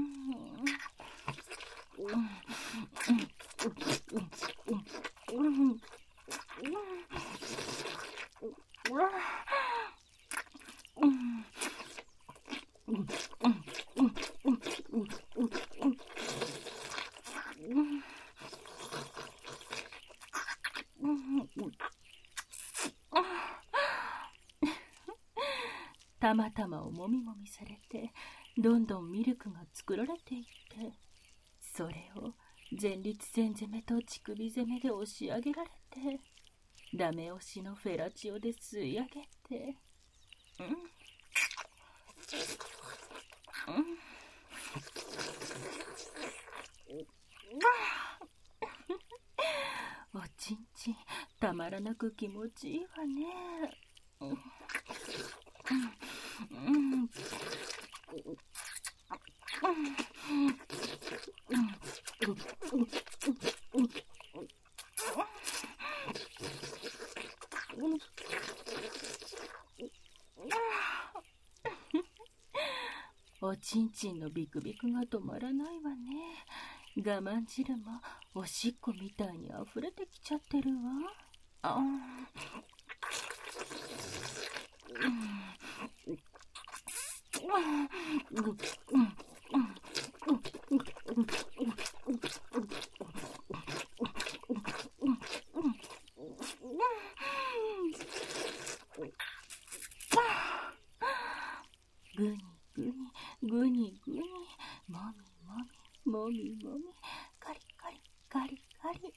たまたまをもみもみされて、どんどんミルクが作られていって、それを前立腺攻めと乳首攻めで押し上げられて、ダメ押しのフェラチオで吸い上げて、うんうんおちんちんたまらなく気持ちいいわね。うんうんおちんちんのビクビクが止まらないわね。我慢汁もおしっこみたいに溢れてきちゃってるわ。あぐにぐにぐにぐに、もみもみもみもみ、カリカリカリカリ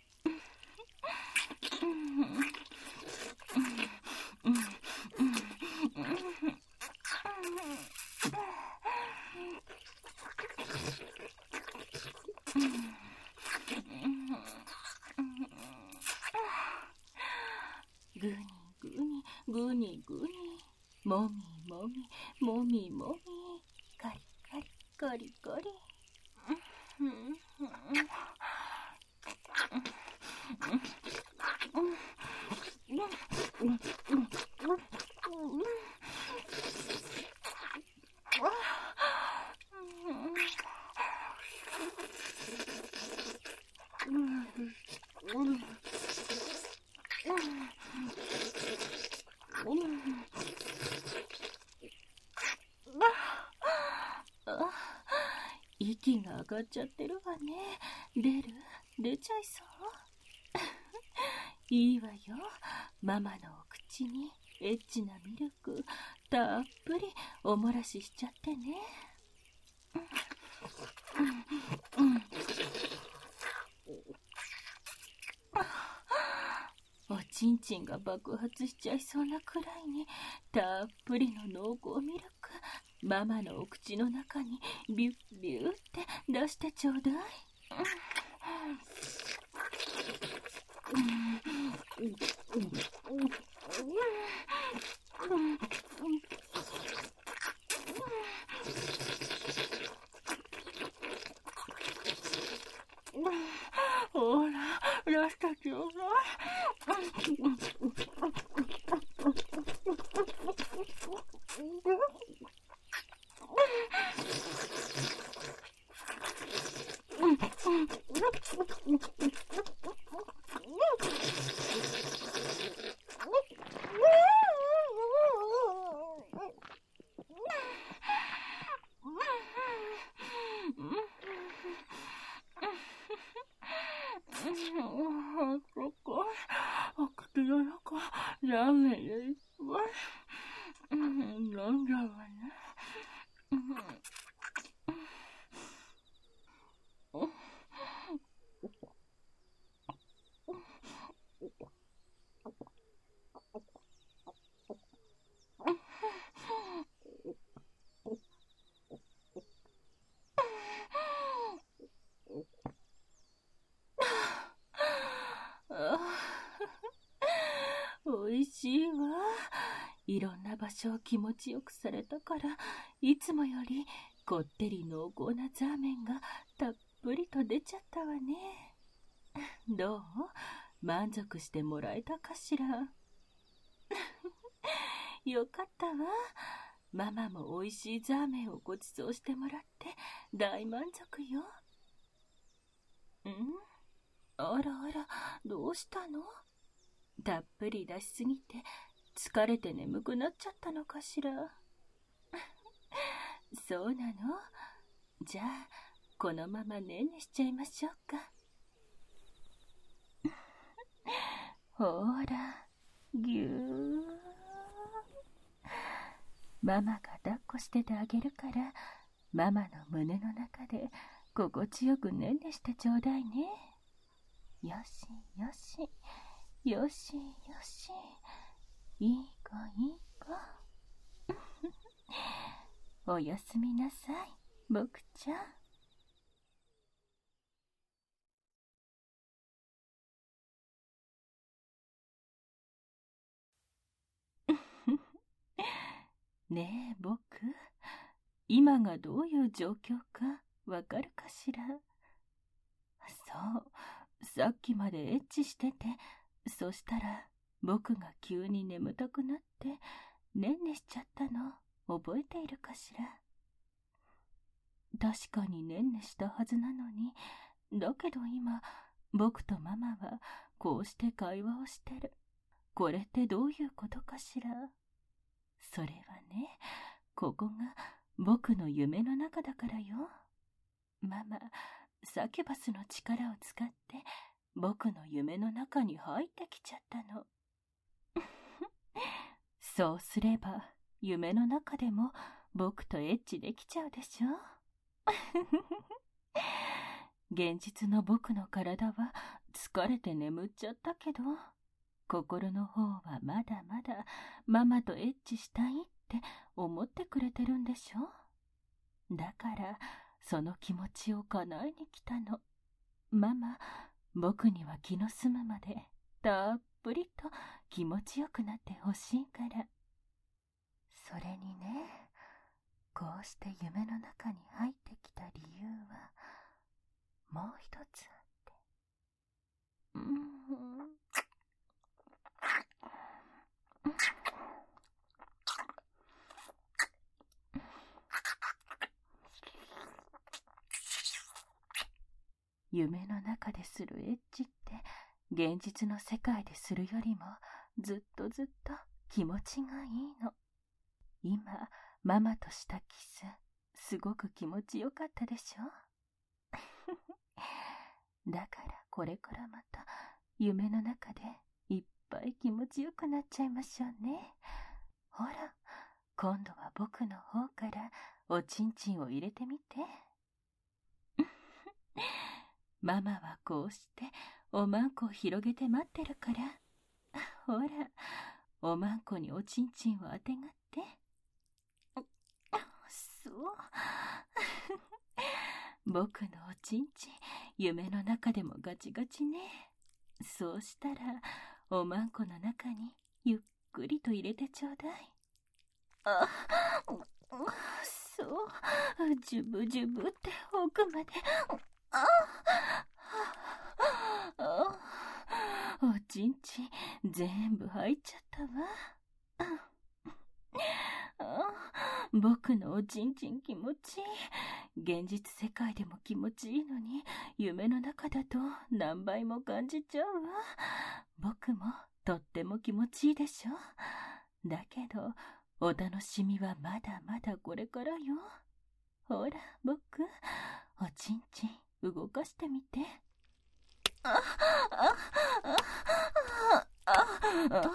もみ、もみもみ、カリカリ、カリカリ。息が上がっちゃってるわね。出る？出ちゃいそう？いいわよ。ママのお口にエッチなミルクたっぷりおもらししちゃってね。おちんちんが爆発しちゃいそうなくらいにたっぷりの濃厚ミルク、ママのお口の中にビュッビュッって出してちょうだい。ほら、出してちょうだい。そっか、お口の中、ラーメンでいっぱい。飲んじゃうわね。おいしいわ。いろんな場所を気持ちよくされたから、いつもよりこってり濃厚なザーメンがたっぷりと出ちゃったわね。どう？満足してもらえたかしら？よかったわ。ママもおいしいザーメンをごちそうしてもらって大満足よ。ん？あらあら、どうしたの？たっぷり出しすぎて疲れて眠くなっちゃったのかしら。そうなの？じゃあこのままねんねしちゃいましょうか。ほら、ぎゅー。ママが抱っこしててあげるから、ママの胸の中で心地よくねんねしてちょうだいね。よしよし、よしよし、いい子いい子。おやすみなさい、僕ちゃん。ねえ僕、今がどういう状況かわかるかしら。そう、さっきまでエッチしてて、そしたら僕が急に眠たくなってねんねしちゃったの覚えているかしら。確かにねんねしたはずなのに、だけど今僕とママはこうして会話をしてる。これってどういうことかしら。それはね、ここが僕の夢の中だからよ。ママ、サキュバスの力を使って僕の夢の中に入ってきちゃったの。そうすれば夢の中でも僕とエッチできちゃうでしょ。現実の僕の体は疲れて眠っちゃったけど、心の方はまだまだママとエッチしたいって思ってくれてるんでしょ。だからその気持ちを叶えに来たの。ママ、僕には気の済むまでたっぷりと気持ちよくなってほしいから。 それにね、こうして夢の中に入ってきた理由はもう一つあって、うーん夢の中でするエッチって現実の世界でするよりもずっとずっと気持ちがいいの。今ママとしたキスすごく気持ちよかったでしょだからこれからまた夢の中でいっぱい気持ちよくなっちゃいましょうね。ほら、今度は僕の方からおちんちんを入れてみて。ママはこうしておまんこを広げて待ってるから、ほら、おまんこにおちんちんをあてがって。そう。僕のおちんちん、夢の中でもガチガチね。そうしたら、おまんこの中にゆっくりと入れてちょうだい。あ、そう。ジュブジュブって奥まで。ああ、おちんちん全部入っちゃったわ。あ、僕のおちんちん気持ちいい。現実世界でも気持ちいいのに、夢の中だと何倍も感じちゃうわ。僕もとっても気持ちいいでしょ。だけど、お楽しみはまだまだこれからよ。ほら、僕、おちんちん動かしてみて。あ、あ、あ、あ、あ、あ、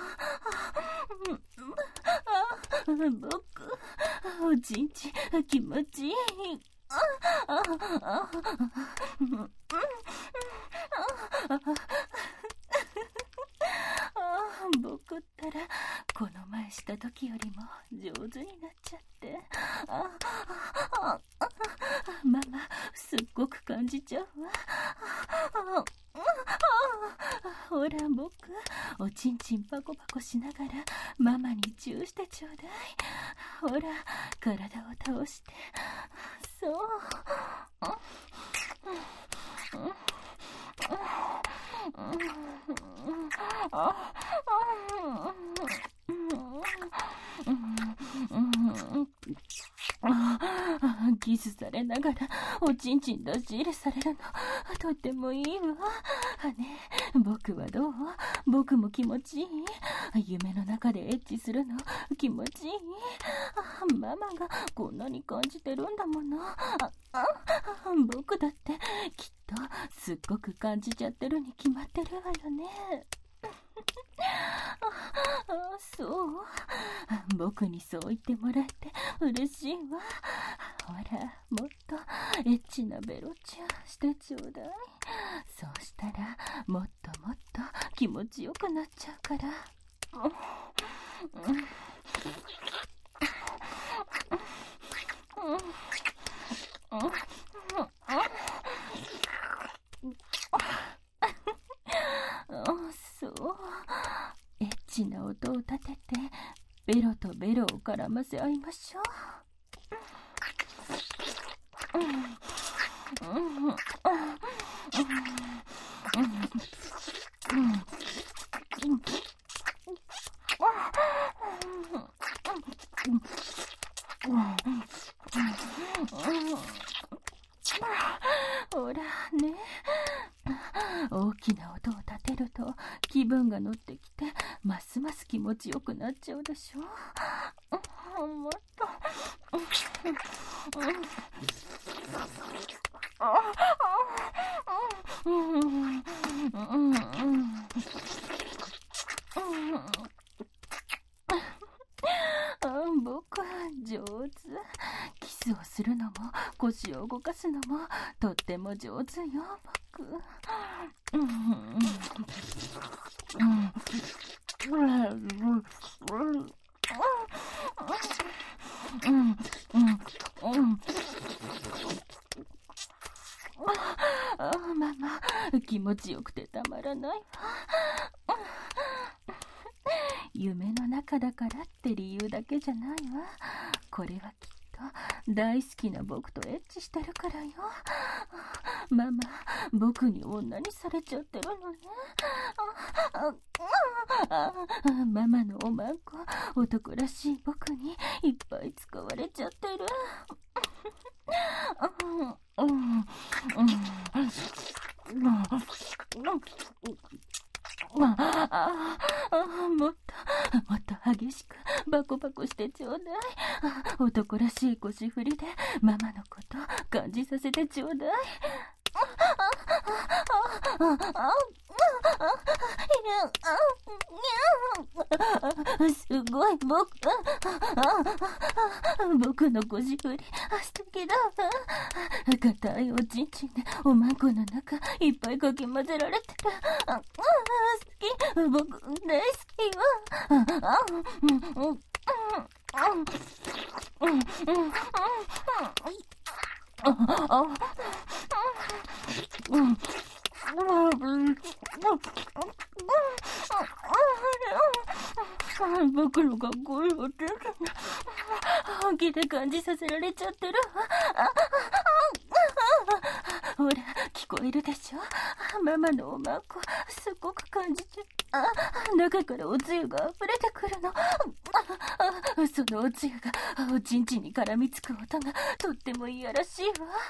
僕、おちんちん気持ちいい。あ、あ、あ、僕ったらこの前した時よりも上手になっちゃって、あああママすっごく感じちゃうわ。ああほら僕、おちんちんパコパコしながらママにチューしてちょうだい。ほら体を倒して。そう。キスされながらおちんちん出し入れされるのとってもいいわ。ねえ、僕はどう？僕も気持ちいい？夢の中でエッチするの気持ちいい？ママがこんなに感じてるんだもの。ああ僕だってきっとすっごく感じちゃってるに決まってるわよね。あ、そう。僕にそう言ってもらって嬉しいわ。ほら、もっとエッチなベロチューしてちょうだい。そうしたらもっともっと気持ちよくなっちゃうから。そう。エッチな音を立ててベロとベロを絡ませ合いましょう。ほらね、大きな音を立てると気分が乗ってきてますます気持ちよくなっちゃうでしょ。もっと僕は上手。キスをするのも腰を動かすのもとっても上手よ僕。うんうんうんああママ気持ちよくてたまらないわ。 夢の中だからって理由だけじゃないわ。これはきっと大好きな僕とエッチしてるからよ。ママ、僕に女にされちゃってるのね。ママのおまんこ、男らしい僕にいっぱい使われちゃってる。ああ、もっと、もっと激しくバコバコしてちょうだい。男らしい腰振りでママのこと感じさせてちょうだい。すごい、僕、僕の腰振り、素敵だわ。硬いおちんちんでおまんこの中いっぱいかき混ぜられてる。好き、僕大好きわ。僕のかっこいいお手が本気で感じさせられちゃってる。ほら、聞こえるでしょ。ママのおまんこすごく感じて、あ、中からおつゆが溢れてくるの。そのおつゆがおちんちんに絡みつく音がとってもいやらしいわ。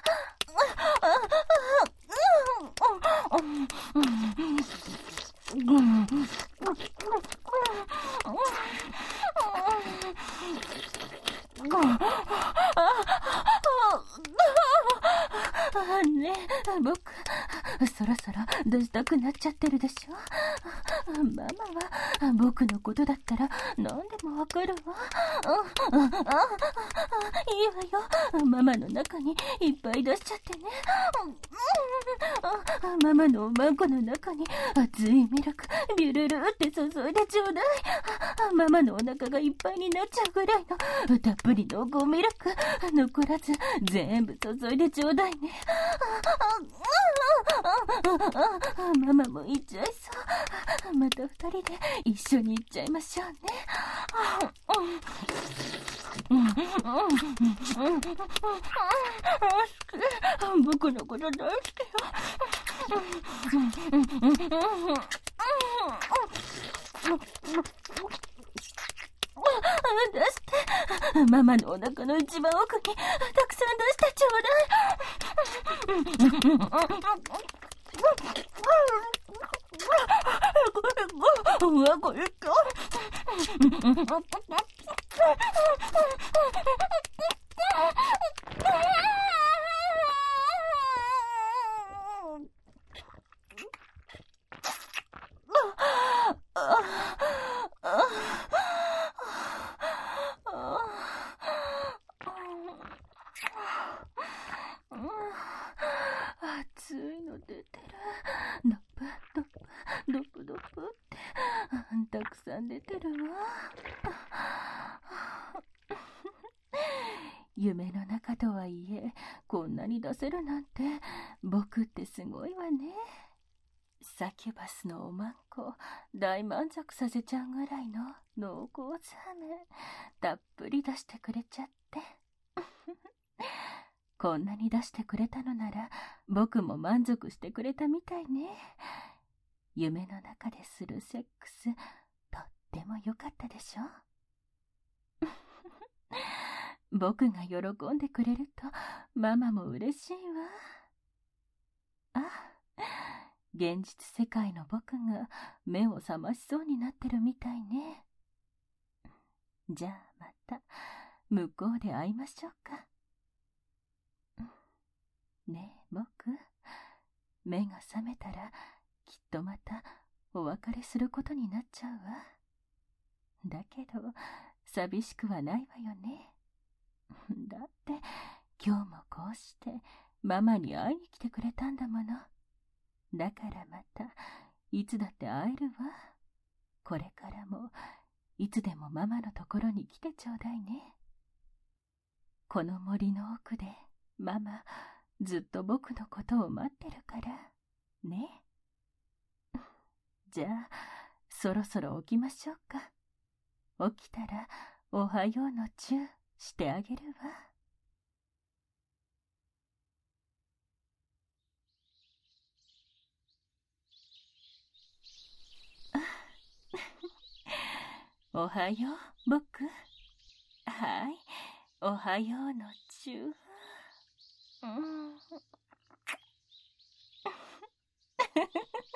ねえ、僕、そろそろ出したくなっちゃってるでしょ。ママは僕のことだったら何でもわかるわ。いいわよ。ママの中にいっぱい出しちゃってね。ママのおまんこの中に熱いミルクビュルルって注いでちょうだい。ママのお腹がいっぱいになっちゃうぐらいのたっぷり濃厚ミルク残らず全部注いでちょうだいね。ママも行っちゃいそう。また二人で一緒に行っちゃいましょうね。僕のこと大好きよ。出して。ママのお腹の一番奥にたくさん出してちょうだい。うわ、これか。熱いの出てる。ドップドップドップドップってたくさん出てるわ。夢の中とはいえこんなに出せるなんて僕ってすごいわね。サキュバスのおまんこ大満足させちゃうぐらいの濃厚ザメたっぷり出してくれちゃってこんなに出してくれたのなら僕も満足してくれたみたいね。夢の中でするセックスとっても良かったでしょ。僕が喜んでくれるとママも嬉しいわ。あ、現実世界の僕が目を覚ましそうになってるみたいね。じゃあまた向こうで会いましょうか。ねえ僕、目が覚めたらきっとまたお別れすることになっちゃうわ。だけど寂しくはないわよね。だって今日もこうしてママに会いに来てくれたんだもの。だからまたいつだって会えるわ。これからもいつでもママのところに来てちょうだいね。この森の奥でママずっと僕のことを待ってるからね。じゃあそろそろ起きましょうか。 起きたらおはようのチューしてあげるわ。おはよう、僕。はい、おはようのチュー。うん